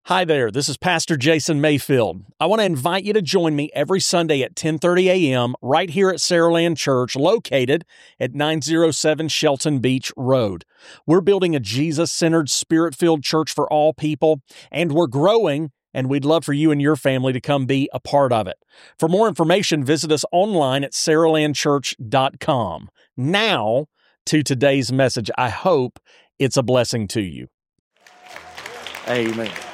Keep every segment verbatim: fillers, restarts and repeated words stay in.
Hi there, this is Pastor Jason Mayfield. I want to invite you to join me every Sunday at ten thirty a.m. right here at Saraland Church, located at nine oh seven Shelton Beach Road. We're building a Jesus-centered, Spirit-filled church for all people, and we're growing, and we'd love for you and your family to come be a part of it. For more information, visit us online at saraland church dot com. Now, to today's message. I hope it's a blessing to you. Amen.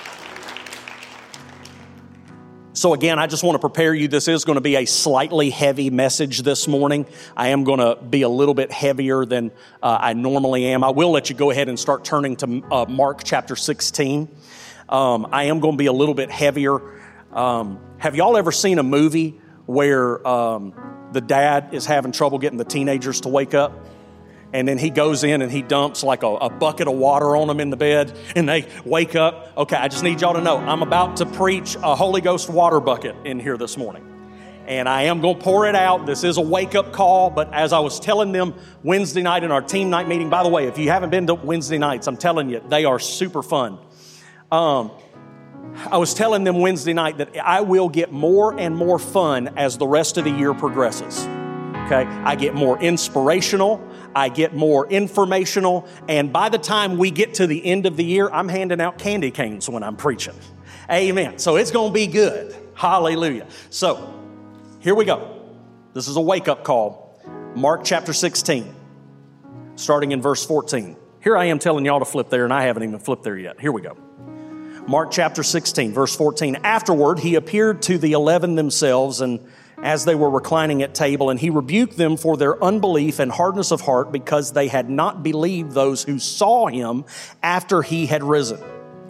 So again, I just want to prepare you. This is going to be a slightly heavy message this morning. I am going to be a little bit heavier than uh, I normally am. I will let you go ahead and start turning to uh, Mark chapter sixteen. Um, I am going to be a little bit heavier. Um, have y'all ever seen a movie where um, the dad is having trouble getting the teenagers to wake up? And then he goes in and he dumps like a, a bucket of water on them in the bed, and they wake up. Okay, I just need y'all to know, I'm about to preach a Holy Ghost water bucket in here this morning. And I am going to pour it out. This is a wake-up call, but as I was telling them Wednesday night in our team night meeting, by the way, if you haven't been to Wednesday nights, I'm telling you, they are super fun. Um, I was telling them Wednesday night that I will get more and more fun as the rest of the year progresses. Okay, I get more inspirational, I get more informational, and by the time we get to the end of the year, I'm handing out candy canes when I'm preaching. Amen. So it's going to be good. Hallelujah. So here we go. This is a wake-up call. Mark chapter sixteen, starting in verse fourteen. Here I am telling y'all to flip there, and I haven't even flipped there yet. Here we go. Mark chapter sixteen, verse fourteen. Afterward, he appeared to the eleven themselves, and as they were reclining at table, and he rebuked them for their unbelief and hardness of heart, because they had not believed those who saw him after he had risen.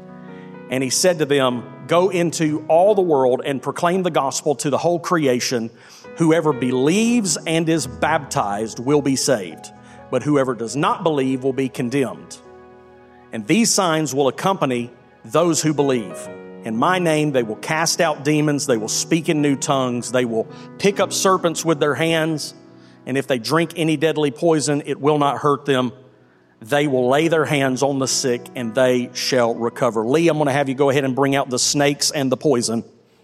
And he said to them, "Go into all the world and proclaim the gospel to the whole creation. Whoever believes and is baptized will be saved, but whoever does not believe will be condemned. And these signs will accompany those who believe. In my name, they will cast out demons. They will speak in new tongues. They will pick up serpents with their hands. And if they drink any deadly poison, it will not hurt them. They will lay their hands on the sick, and they shall recover." Lee, I'm going to have you go ahead and bring out the snakes and the poison.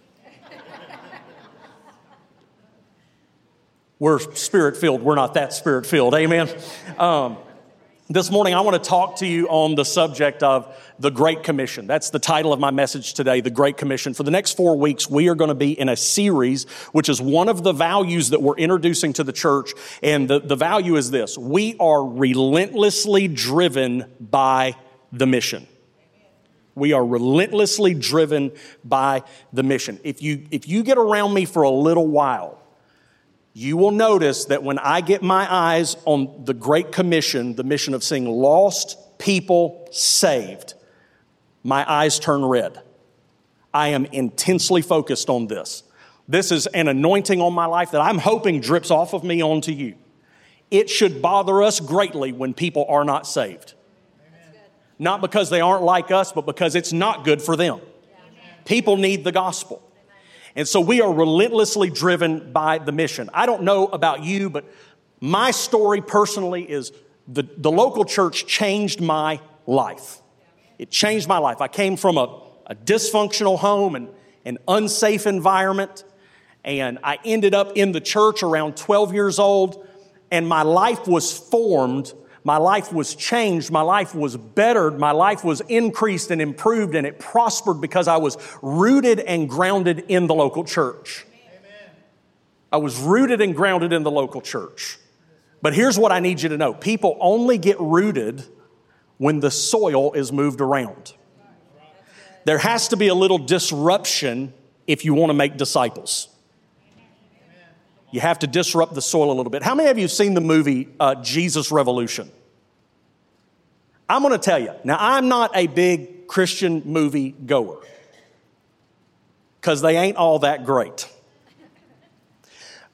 We're spirit-filled. We're not that spirit-filled. Amen. Um, This morning, I want to talk to you on the subject of the Great Commission. That's the title of my message today, the Great Commission. For the next four weeks, we are going to be in a series, which is one of the values that we're introducing to the church. And the, the value is this: we are relentlessly driven by the mission. We are relentlessly driven by the mission. If you, if you get around me for a little while, you will notice that when I get my eyes on the Great Commission, the mission of seeing lost people saved, my eyes turn red. I am intensely focused on this. This is an anointing on my life that I'm hoping drips off of me onto you. It should bother us greatly when people are not saved. Amen. Not because they aren't like us, but because it's not good for them. Amen. People need the gospel. And so we are relentlessly driven by the mission. I don't know about you, but my story personally is the, the local church changed my life. It changed my life. I came from a, a dysfunctional home and an unsafe environment, and I ended up in the church around twelve years old, and my life was formed. My life was changed. My life was bettered. My life was increased and improved, and it prospered because I was rooted and grounded in the local church. Amen. I was rooted and grounded in the local church. But here's what I need you to know. People only get rooted when the soil is moved around. There has to be a little disruption if you want to make disciples. You have to disrupt the soil a little bit. How many of you have seen the movie uh, Jesus Revolution? I'm going to tell you. Now, I'm not a big Christian movie goer because they ain't all that great.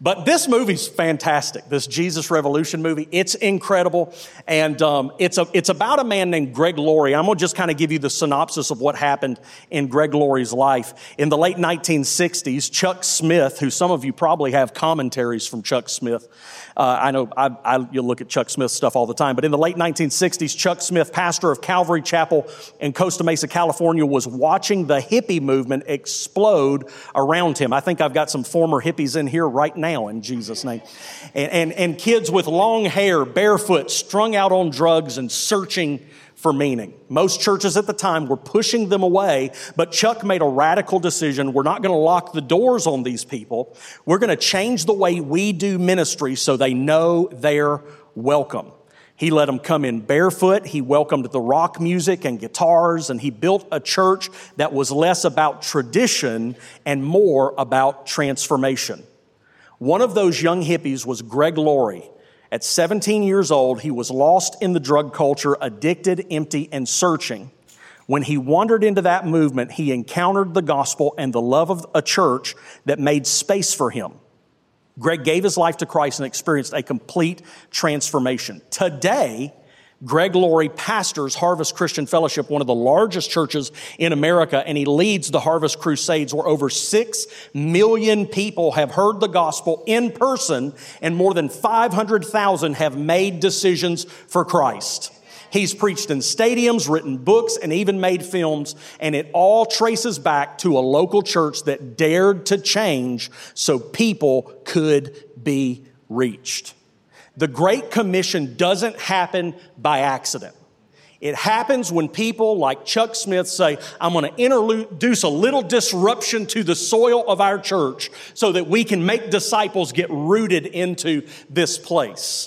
But this movie's fantastic. This Jesus Revolution movie, it's incredible. And um, it's a, it's about a man named Greg Laurie. I'm going to just kind of give you the synopsis of what happened in Greg Laurie's life. In the late nineteen sixties, Chuck Smith, who some of you probably have commentaries from Chuck Smith. Uh, I know I, I, you'll look at Chuck Smith's stuff all the time. But in the late nineteen sixties, Chuck Smith, pastor of Calvary Chapel in Costa Mesa, California, was watching the hippie movement explode around him. I think I've got some former hippies in here right now. In Jesus' name. And, and, and kids with long hair, barefoot, strung out on drugs and searching for meaning. Most churches at the time were pushing them away, but Chuck made a radical decision. We're not going to lock the doors on these people. We're going to change the way we do ministry so they know they're welcome. He let them come in barefoot. He welcomed the rock music and guitars, and he built a church that was less about tradition and more about transformation. One of those young hippies was Greg Laurie. At seventeen years old, he was lost in the drug culture, addicted, empty, and searching. When he wandered into that movement, he encountered the gospel and the love of a church that made space for him. Greg gave his life to Christ and experienced a complete transformation. Today, Greg Laurie pastors Harvest Christian Fellowship, one of the largest churches in America, and he leads the Harvest Crusades, where over six million people have heard the gospel in person, and more than five hundred thousand have made decisions for Christ. He's preached in stadiums, written books, and even made films, and it all traces back to a local church that dared to change so people could be reached. The Great Commission doesn't happen by accident. It happens when people like Chuck Smith say, I'm going to introduce a little disruption to the soil of our church so that we can make disciples get rooted into this place.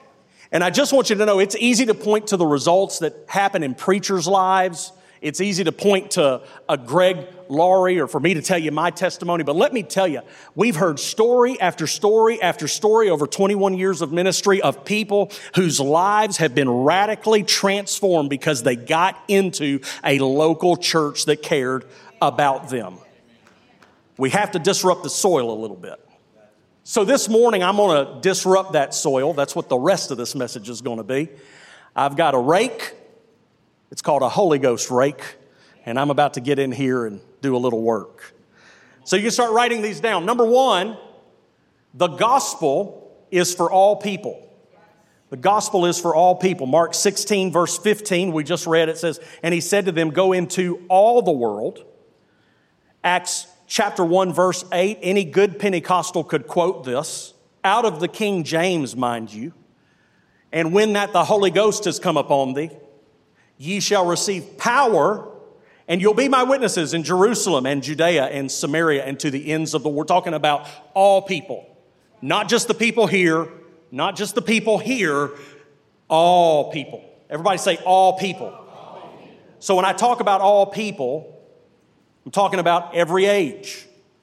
And I just want you to know, it's easy to point to the results that happen in preachers' lives. It's easy to point to a Greg Laurie or for me to tell you my testimony. But let me tell you, we've heard story after story after story over twenty-one years of ministry of people whose lives have been radically transformed because they got into a local church that cared about them. We have to disrupt the soil a little bit. So this morning, I'm going to disrupt that soil. That's what the rest of this message is going to be. I've got a rake. It's called a Holy Ghost rake, and I'm about to get in here and do a little work. So you can start writing these down. Number one, the gospel is for all people. The gospel is for all people. Mark sixteen, verse fifteen, we just read, it says, and he said to them, go into all the world. Acts chapter one, verse eight, any good Pentecostal could quote this, out of the King James, mind you. And when that the Holy Ghost has come upon thee, ye shall receive power, and you'll be my witnesses in Jerusalem and Judea and Samaria and to the ends of the world. We're talking about all people, not just the people here, not just the people here, all people. Everybody say all people. All people. So when I talk about all people, I'm talking about every age,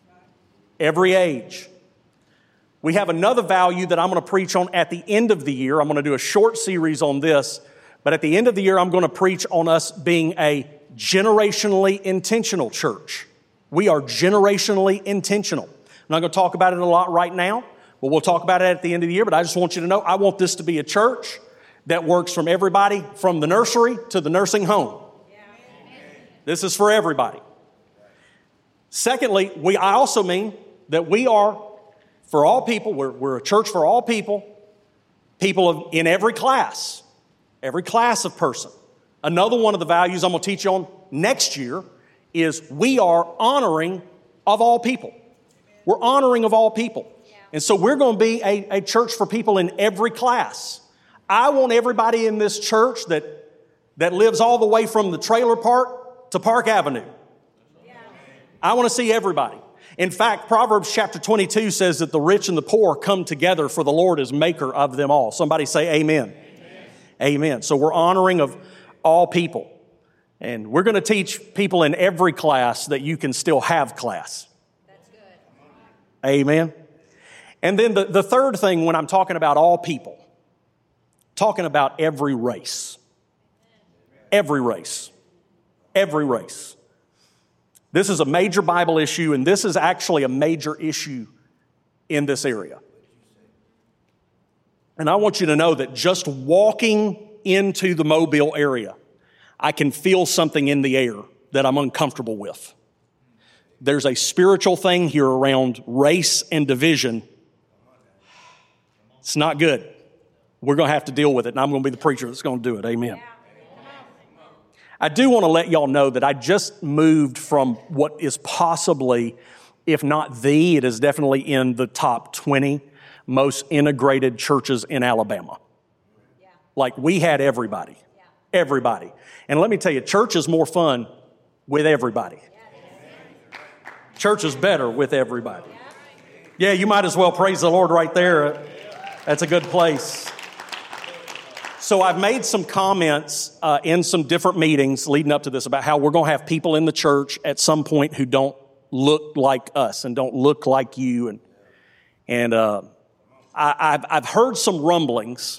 every age. We have another value that I'm going to preach on at the end of the year. I'm going to do a short series on this. But at the end of the year, I'm going to preach on us being a generationally intentional church. We are generationally intentional. I'm not going to talk about it a lot right now, but we'll talk about it at the end of the year. But I just want you to know, I want this to be a church that works from everybody from the nursery to the nursing home. This is for everybody. Secondly, we, I also mean that we are for all people. We're, we're a church for all people, people of, in every class. Every class of person. Another one of the values I'm going to teach you on next year is we are honoring of all people. We're honoring of all people. And so we're going to be a, a church for people in every class. I want everybody in this church that, that lives all the way from the trailer park to Park Avenue. I want to see everybody. In fact, Proverbs chapter twenty-two says that the rich and the poor come together, for the Lord is maker of them all. Somebody say amen. Amen. So we're honoring of all people. And we're going to teach people in every class that you can still have class. That's good. Amen. And then the, the third thing when I'm talking about all people, talking about every race. Every race. Every race. This is a major Bible issue, and this is actually a major issue in this area. And I want you to know that just walking into the Mobile area, I can feel something in the air that I'm uncomfortable with. There's a spiritual thing here around race and division. It's not good. We're going to have to deal with it, and I'm going to be the preacher that's going to do it. Amen. I do want to let y'all know that I just moved from what is possibly, if not the, it is definitely in the top twenty most integrated churches in Alabama. Yeah. Like, we had everybody. Yeah. Everybody. And let me tell you, church is more fun with everybody. Yeah. Church is better with everybody. Yeah, you might as well praise the Lord right there. That's a good place. So I've made some comments uh, in some different meetings leading up to this about how we're going to have people in the church at some point who don't look like us and don't look like you. And and uh, I, I've, I've heard some rumblings,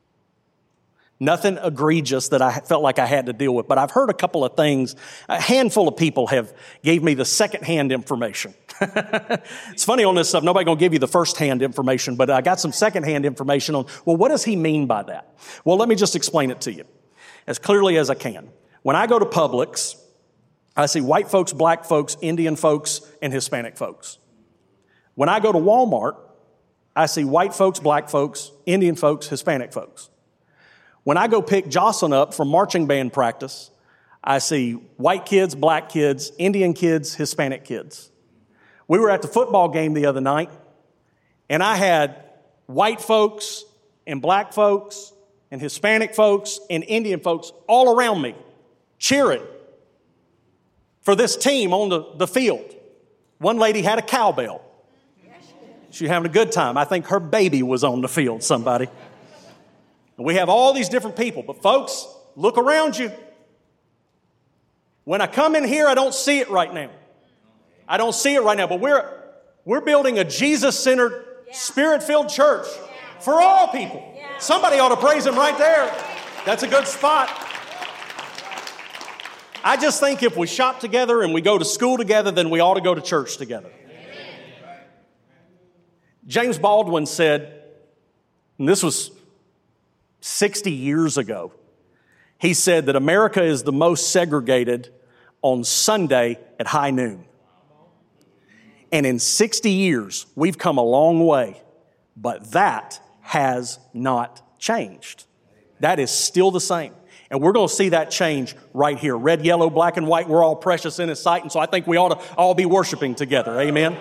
nothing egregious that I felt like I had to deal with, but I've heard a couple of things. A handful of people have gave me the secondhand information. It's funny on this stuff. Nobody going to give you the first-hand information, but I got some second-hand information on, well, what does he mean by that? Well, let me just explain it to you as clearly as I can. When I go to Publix, I see white folks, black folks, Indian folks, and Hispanic folks. When I go to Walmart, I see white folks, black folks, Indian folks, Hispanic folks. When I go pick Jocelyn up from marching band practice, I see white kids, black kids, Indian kids, Hispanic kids. We were at the football game the other night, and I had white folks and black folks and Hispanic folks and Indian folks all around me cheering for this team on the, the field. One lady had a cowbell. She was having a good time. I think her baby was on the field, somebody. And we have all these different people, but folks, look around you. When I come in here, I don't see it right now. I don't see it right now, but we're we're building a Jesus-centered, yeah. Spirit-filled church yeah. for all people. Yeah. Somebody ought to praise him right there. That's a good spot. I just think if we shop together and we go to school together, then we ought to go to church together. Amen. James Baldwin said, and this was sixty years ago, he said that America is the most segregated on Sunday at high noon. And in sixty years, we've come a long way, but that has not changed. That is still the same. And we're going to see that change right here. Red, yellow, black, and white, we're all precious in His sight, and so I think we ought to all be worshiping together. Amen?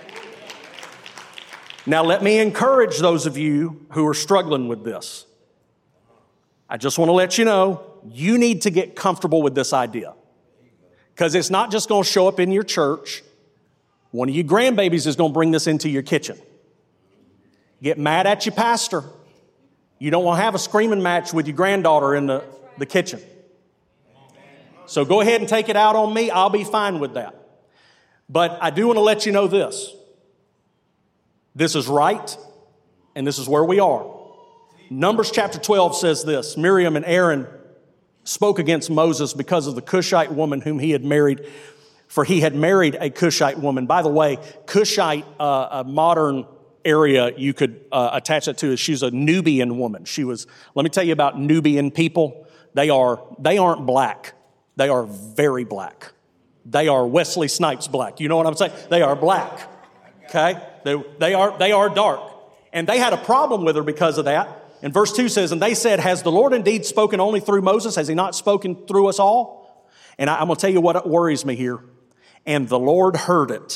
Now, let me encourage those of you who are struggling with this. I just want to let you know, you need to get comfortable with this idea. Because it's not just going to show up in your church. One of you grandbabies is going to bring this into your kitchen. Get mad at your pastor. You don't want to have a screaming match with your granddaughter in the, the kitchen. So go ahead and take it out on me. I'll be fine with that. But I do want to let you know this. This is right, and this is where we are. Numbers chapter twelve says this. Miriam and Aaron spoke against Moses because of the Cushite woman whom he had married, for he had married a Cushite woman. By the way, Cushite, uh, a modern area you could uh, attach it to is she's a Nubian woman. She was, let me tell you about Nubian people. They are, they aren't black. They are very black. They are Wesley Snipes black. You know what I'm saying? They are black. Okay? They, they are, they are dark. And they had a problem with her because of that. And verse two says, and they said, has the Lord indeed spoken only through Moses? Has he not spoken through us all? And I, I'm going to tell you what worries me here. And the Lord heard it.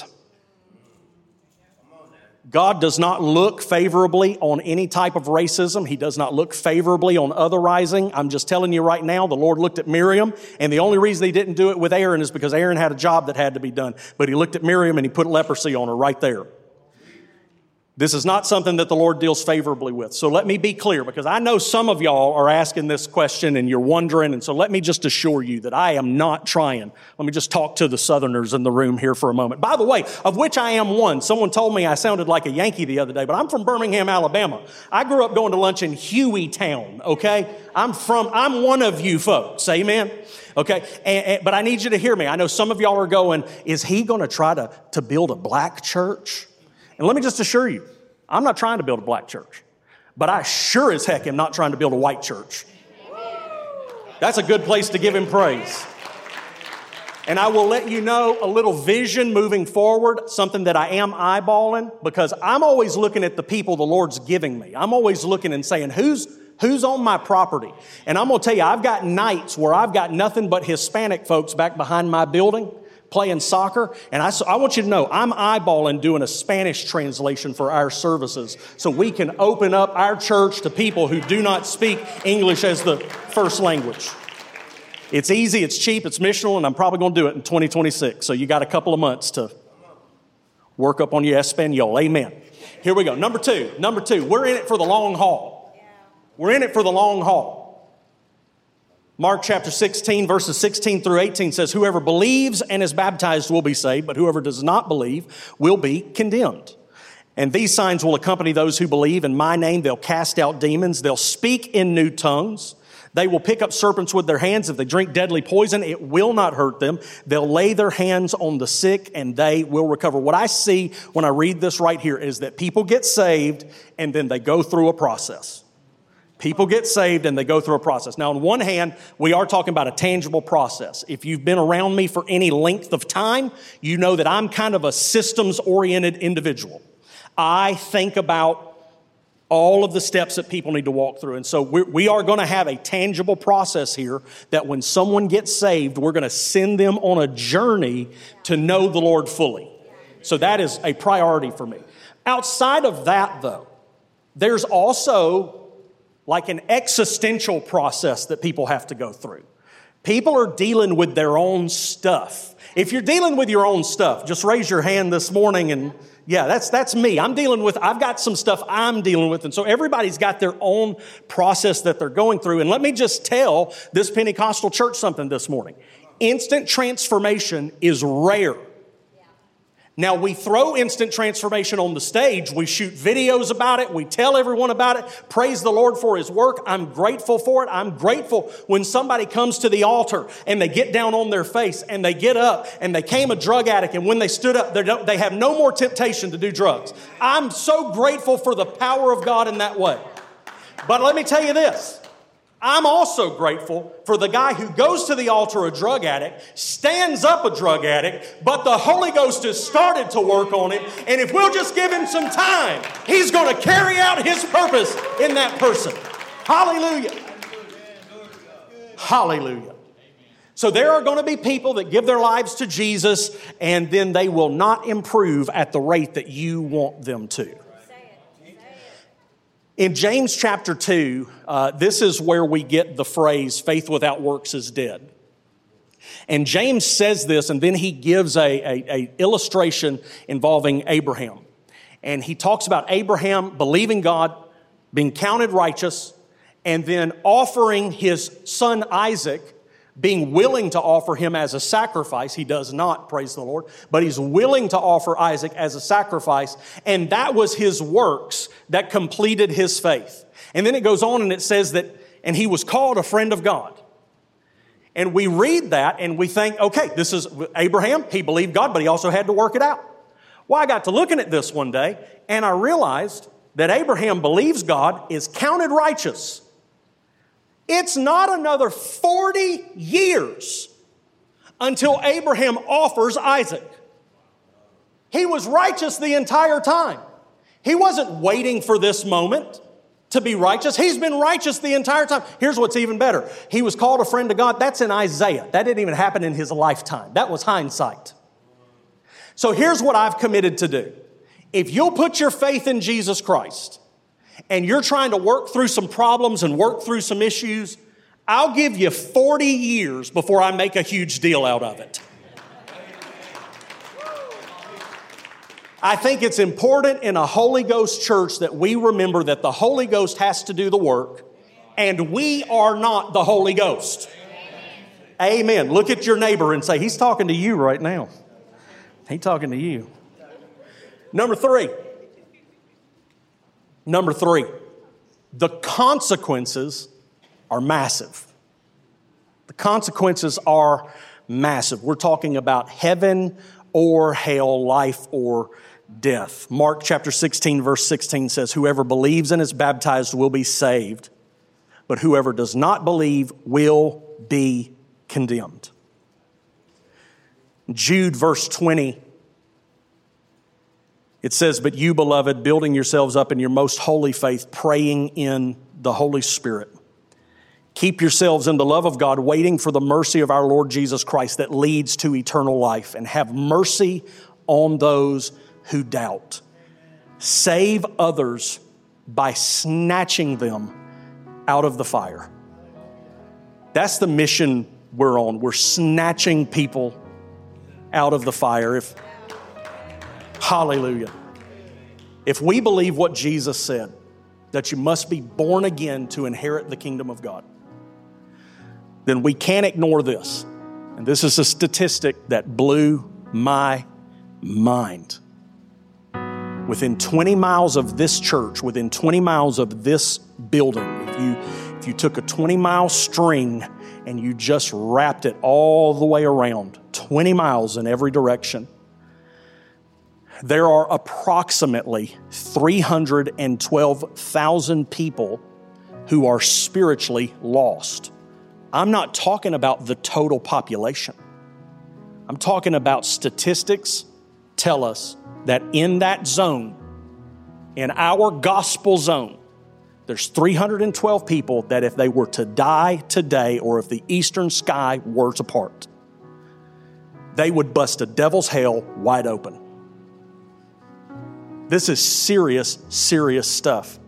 God does not look favorably on any type of racism. He does not look favorably on otherizing. I'm just telling you right now, the Lord looked at Miriam, and the only reason he didn't do it with Aaron is because Aaron had a job that had to be done. But he looked at Miriam and he put leprosy on her right there. This is not something that the Lord deals favorably with. So let me be clear, because I know some of y'all are asking this question and you're wondering, and so let me just assure you that I am not trying. Let me just talk to the Southerners in the room here for a moment. By the way, of which I am one. Someone told me I sounded like a Yankee the other day, but I'm from Birmingham, Alabama. I grew up going to lunch in Hueytown, okay? I'm from, I'm one of you folks, amen? Okay, and, and, but I need you to hear me. I know some of y'all are going, is he going to try to, to build a black church? And let me just assure you, I'm not trying to build a black church, but I sure as heck am not trying to build a white church. That's a good place to give him praise. And I will let you know a little vision moving forward, something that I am eyeballing, because I'm always looking at the people the Lord's giving me. I'm always looking and saying, who's who's on my property? And I'm going to tell you, I've got nights where I've got nothing but Hispanic folks back behind my building playing soccer. And I, I want you to know, I'm eyeballing doing a Spanish translation for our services so we can open up our church to people who do not speak English as the first language. It's easy, it's cheap, it's missional, and I'm probably going to do it in twenty twenty-six. So you got a couple of months to work up on your Espanol. Amen. Here we go. Number two. Number two. We're in it for the long haul. We're in it for the long haul. Mark chapter sixteen, verses sixteen through eighteen says, whoever believes and is baptized will be saved, but whoever does not believe will be condemned. And these signs will accompany those who believe. In my name, they'll cast out demons. They'll speak in new tongues. They will pick up serpents with their hands. If they drink deadly poison, it will not hurt them. They'll lay their hands on the sick and they will recover. What I see when I read this right here is that people get saved and then they go through a process. People get saved and they go through a process. Now, on one hand, we are talking about a tangible process. If you've been around me for any length of time, you know that I'm kind of a systems-oriented individual. I think about all of the steps that people need to walk through. And so we're, we are going to have a tangible process here that when someone gets saved, we're going to send them on a journey to know the Lord fully. So that is a priority for me. Outside of that, though, there's also like an existential process that people have to go through. People are dealing with their own stuff. If you're dealing with your own stuff, just raise your hand this morning and yeah, that's that's me. I'm dealing with, I've got some stuff I'm dealing with. And so everybody's got their own process that they're going through. And let me just tell this Pentecostal church something this morning. Instant transformation is rare. Now, we throw instant transformation on the stage. We shoot videos about it. We tell everyone about it. Praise the Lord for His work. I'm grateful for it. I'm grateful when somebody comes to the altar and they get down on their face and they get up and they came a drug addict. And when they stood up, they have no more temptation to do drugs. I'm so grateful for the power of God in that way. But let me tell you this. I'm also grateful for the guy who goes to the altar a drug addict, stands up a drug addict, but the Holy Ghost has started to work on him. And if we'll just give him some time, he's going to carry out his purpose in that person. Hallelujah. Hallelujah. So there are going to be people that give their lives to Jesus and then they will not improve at the rate that you want them to. In James chapter two, uh, this is where we get the phrase, faith without works is dead. And James says this, and then he gives a, a, a illustration involving Abraham. And he talks about Abraham believing God, being counted righteous, and then offering his son Isaac, being willing to offer him as a sacrifice. He does not, praise the Lord, but he's willing to offer Isaac as a sacrifice. And that was his works that completed his faith. And then it goes on and it says that, and he was called a friend of God. And we read that and we think, okay, this is Abraham. He believed God, but he also had to work it out. Well, I got to looking at this one day and I realized that Abraham believes God, is counted righteous. It's not another forty years until Abraham offers Isaac. He was righteous the entire time. He wasn't waiting for this moment to be righteous. He's been righteous the entire time. Here's what's even better. He was called a friend of God. That's in Isaiah. That didn't even happen in his lifetime. That was hindsight. So here's what I've committed to do. If you'll put your faith in Jesus Christ, and you're trying to work through some problems and work through some issues, I'll give you forty years before I make a huge deal out of it. I think it's important in a Holy Ghost church that we remember that the Holy Ghost has to do the work, and we are not the Holy Ghost. Amen. Look at your neighbor and say, he's talking to you right now. He's talking to you. Number three. Number three, the consequences are massive. The consequences are massive. We're talking about heaven or hell, life or death. Mark chapter sixteen, verse sixteen says, whoever believes and is baptized will be saved, but whoever does not believe will be condemned. Jude verse twenty, it says, but you, beloved, building yourselves up in your most holy faith, praying in the Holy Spirit. Keep yourselves in the love of God, waiting for the mercy of our Lord Jesus Christ that leads to eternal life, and have mercy on those who doubt. Save others by snatching them out of the fire. That's the mission we're on. We're snatching people out of the fire. If, hallelujah. If we believe what Jesus said, that you must be born again to inherit the kingdom of God, then we can't ignore this. And this is a statistic that blew my mind. Within twenty miles of this church, within twenty miles of this building, if you, if you took a twenty mile string and you just wrapped it all the way around, twenty miles in every direction, there are approximately three hundred twelve thousand people who are spiritually lost. I'm not talking about the total population. I'm talking about statistics tell us that in that zone, in our gospel zone, there's three hundred twelve people that if they were to die today, or if the eastern sky were to part, they would bust a devil's hell wide open. This is serious, serious stuff.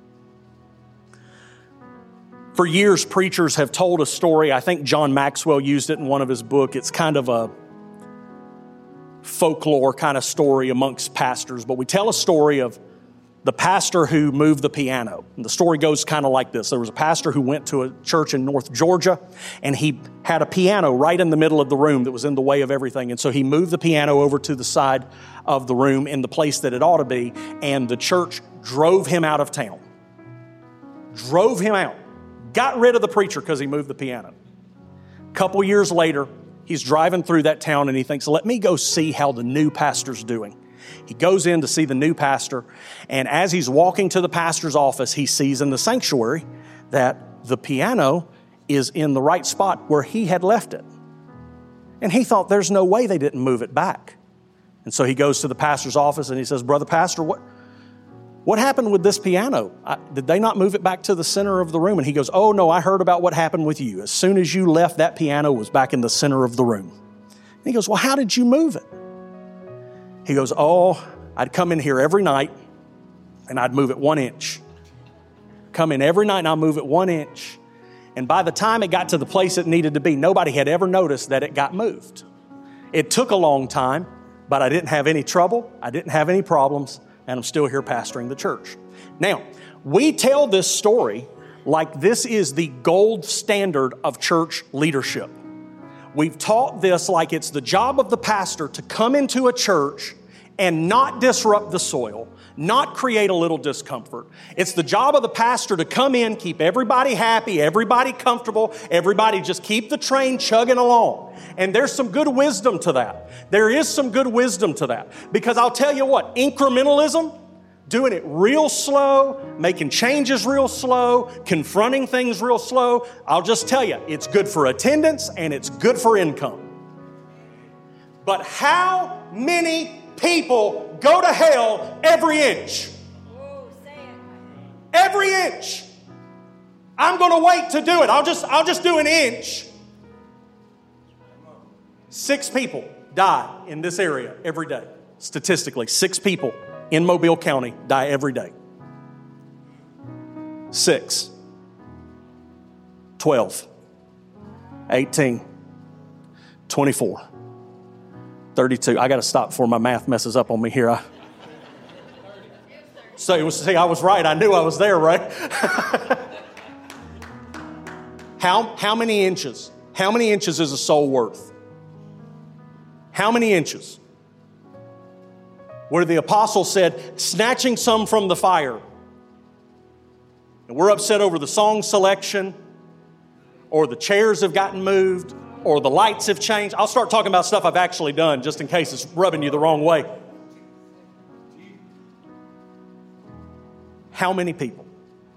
For years, preachers have told a story. I think John Maxwell used it in one of his books. It's kind of a folklore kind of story amongst pastors. But we tell a story of the pastor who moved the piano. And the story goes kind of like this. There was a pastor who went to a church in North Georgia, and he had a piano right in the middle of the room that was in the way of everything. And so he moved the piano over to the side of the room in the place that it ought to be, and the church drove him out of town. Drove him out. Got rid of the preacher because he moved the piano. A couple years later, he's driving through that town and he thinks, let me go see how the new pastor's doing. He goes in to see the new pastor, and as he's walking to the pastor's office, he sees in the sanctuary that the piano is in the right spot where he had left it. And he thought, there's no way they didn't move it back. And so he goes to the pastor's office and he says, Brother Pastor, what, what happened with this piano? I, did they not move it back to the center of the room? And he goes, oh no, I heard about what happened with you. As soon as you left, that piano was back in the center of the room. And he goes, well, how did you move it? He goes, oh, I'd come in here every night and I'd move it one inch. Come in every night and I'd move it one inch. And by the time it got to the place it needed to be, nobody had ever noticed that it got moved. It took a long time, but I didn't have any trouble. I didn't have any problems, and I'm still here pastoring the church. Now, we tell this story like this is the gold standard of church leadership. We've taught this like it's the job of the pastor to come into a church and not disrupt the soil, not create a little discomfort. It's the job of the pastor to come in, keep everybody happy, everybody comfortable, everybody just keep the train chugging along. And there's some good wisdom to that. There is some good wisdom to that. Because I'll tell you what, incrementalism, doing it real slow, making changes real slow, confronting things real slow, I'll just tell you, it's good for attendance and it's good for income. But how many people go to hell every inch? Every inch. I'm going to wait to do it. I'll just, I'll just do an inch. Six people die in this area every day. Statistically, six people in Mobile County die every day. Six. Twelve. Eighteen. Twenty-four. thirty-two. I got to stop before my math messes up on me here. I, so it was, see, I was right. I knew I was there, right? how, how many inches? How many inches is a soul worth? How many inches? Where the apostle said, snatching some from the fire. And we're upset over the song selection, or the chairs have gotten moved, or the lights have changed. I'll start talking about stuff I've actually done just in case it's rubbing you the wrong way. How many people?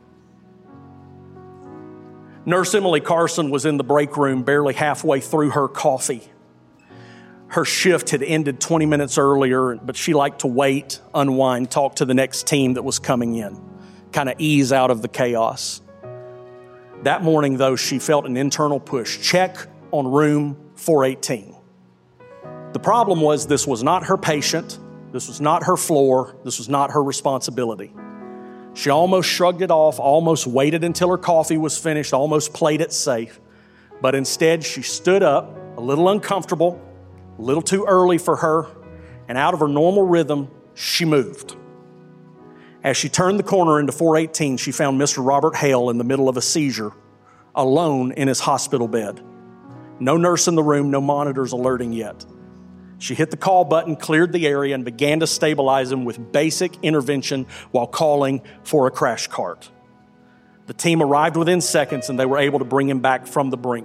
Nurse Emily Carson was in the break room barely halfway through her coffee. Her shift had ended twenty minutes earlier, but she liked to wait, unwind, talk to the next team that was coming in, kind of ease out of the chaos. That morning, though, she felt an internal push. Check on room four eighteen. The problem was this was not her patient. This was not her floor. This was not her responsibility. She almost shrugged it off, almost waited until her coffee was finished, almost played it safe. But instead, she stood up, a little uncomfortable, a little too early for her, and out of her normal rhythm, she moved. As she turned the corner into four eighteen, she found Mister Robert Hale in the middle of a seizure, alone in his hospital bed. No nurse in the room, no monitors alerting yet. She hit the call button, cleared the area, and began to stabilize him with basic intervention while calling for a crash cart. The team arrived within seconds, and they were able to bring him back from the brink.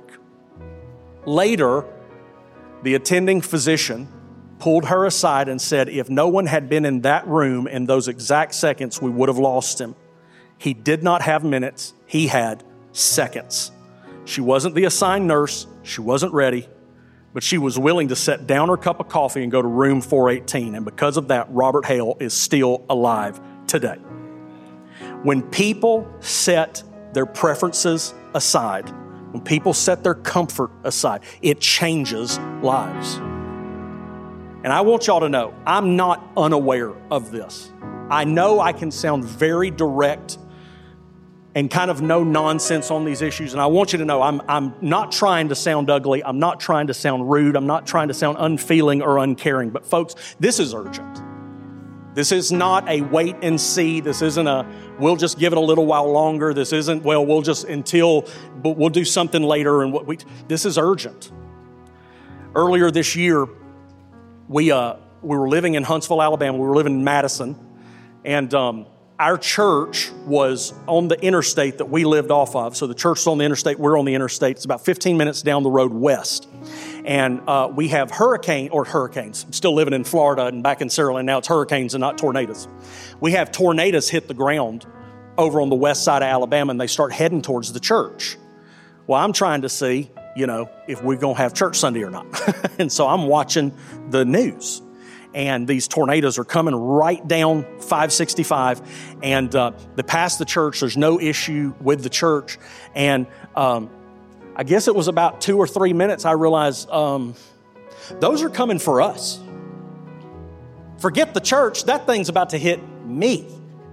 Later, the attending physician pulled her aside and said, if no one had been in that room in those exact seconds, we would have lost him. He did not have minutes. He had seconds. She wasn't the assigned nurse. She wasn't ready. But she was willing to set down her cup of coffee and go to room four eighteen. And because of that, Robert Hale is still alive today. When people set their preferences aside, when people set their comfort aside, it changes lives. And I want y'all to know, I'm not unaware of this. I know I can sound very direct and kind of no nonsense on these issues. And I want you to know I'm, I'm not trying to sound ugly. I'm not trying to sound rude. I'm not trying to sound unfeeling or uncaring. But folks, this is urgent. This is not a wait and see. This isn't a, we'll just give it a little while longer. This isn't, well, we'll just until, but we'll do something later. And what we, this is urgent. Earlier this year, we, uh, we were living in Huntsville, Alabama. We were living in Madison. And, um, our church was on the interstate that we lived off of. So the church is on the interstate. We're on the interstate. It's about fifteen minutes down the road west. And uh, we have hurricane or hurricanes. I'm still living in Florida and back in Saraland. Now it's hurricanes and not tornadoes. We have tornadoes hit the ground over on the west side of Alabama, and they start heading towards the church. Well, I'm trying to see, you know, if we're going to have church Sunday or not. And so I'm watching the news. And these tornadoes are coming right down five sixty-five. And uh, they pass the church. There's no issue with the church. And um, I guess it was about two or three minutes I realized um, those are coming for us. Forget the church. That thing's about to hit me.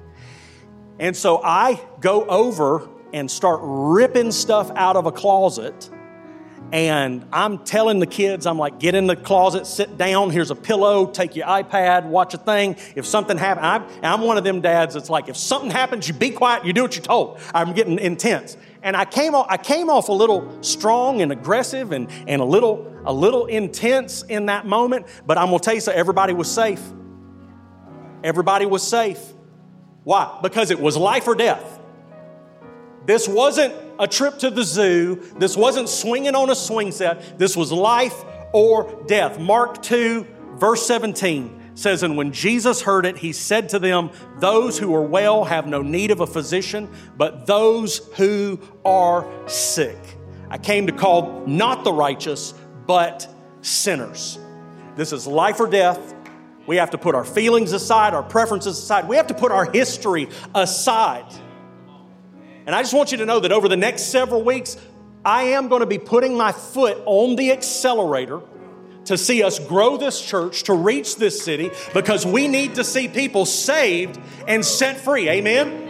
And so I go over and start ripping stuff out of a closet. And I'm telling the kids, I'm like, get in the closet, sit down, here's a pillow, take your iPad, watch a thing. If something happens, I'm, I'm one of them dads that's like, if something happens, you be quiet, you do what you're told. I'm getting intense. And I came off, I came off a little strong and aggressive and, and a little, a little intense in that moment. But I'm going to tell you, so everybody was safe. Everybody was safe. Why? Because it was life or death. This wasn't a trip to the zoo. This wasn't swinging on a swing set. This was life or death. Mark two, verse seventeen says, and when Jesus heard it, he said to them, those who are well have no need of a physician, but those who are sick. I came to call not the righteous, but sinners. This is life or death. We have to put our feelings aside, our preferences aside. We have to put our history aside. And I just want you to know that over the next several weeks, I am going to be putting my foot on the accelerator to see us grow this church, to reach this city, because we need to see people saved and set free. Amen?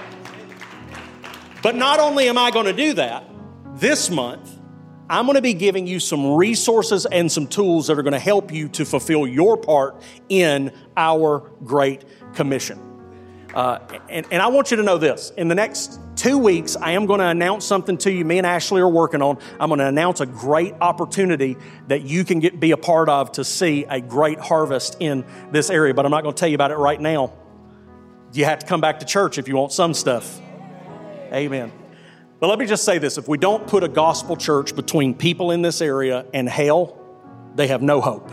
But not only am I going to do that, this month, I'm going to be giving you some resources and some tools that are going to help you to fulfill your part in our Great Commission. Uh, and, and I want you to know this. In the next two weeks, I am going to announce something to you. Me and Ashley are working on. I'm going to announce a great opportunity that you can get be a part of to see a great harvest in this area. But I'm not going to tell you about it right now. You have to come back to church if you want some stuff. Amen. But let me just say this. If we don't put a gospel church between people in this area and hell, they have no hope.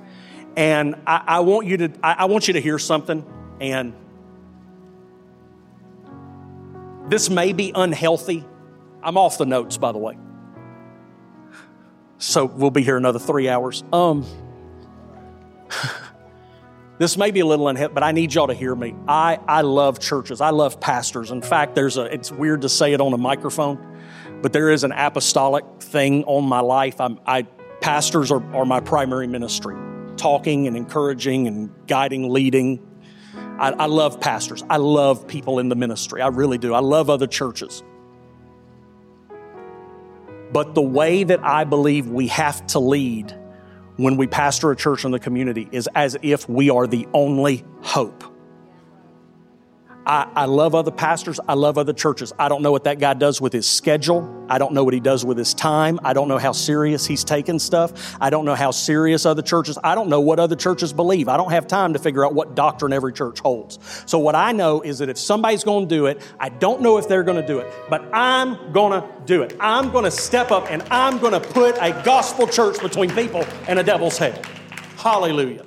And I, I want you to, I, I want you to hear something. And This may be unhealthy. I'm off the notes, by the way. So we'll be here another three hours. Um, this may be a little unhealthy, but I need y'all to hear me. I, I love churches. I love pastors. In fact, there's a, it's weird to say it on a microphone, but there is an apostolic thing on my life. I'm, I, pastors are, are my primary ministry, talking and encouraging and guiding, leading. I, I love pastors. I love people in the ministry. I really do. I love other churches. But the way that I believe we have to lead when we pastor a church in the community is as if we are the only hope. I, I love other pastors. I love other churches. I don't know what that guy does with his schedule. I don't know what he does with his time. I don't know how serious he's taking stuff. I don't know how serious other churches. I don't know what other churches believe. I don't have time to figure out what doctrine every church holds. So what I know is that if somebody's going to do it, I don't know if they're going to do it, but I'm going to do it. I'm going to step up and I'm going to put a gospel church between people and a devil's head. Hallelujah.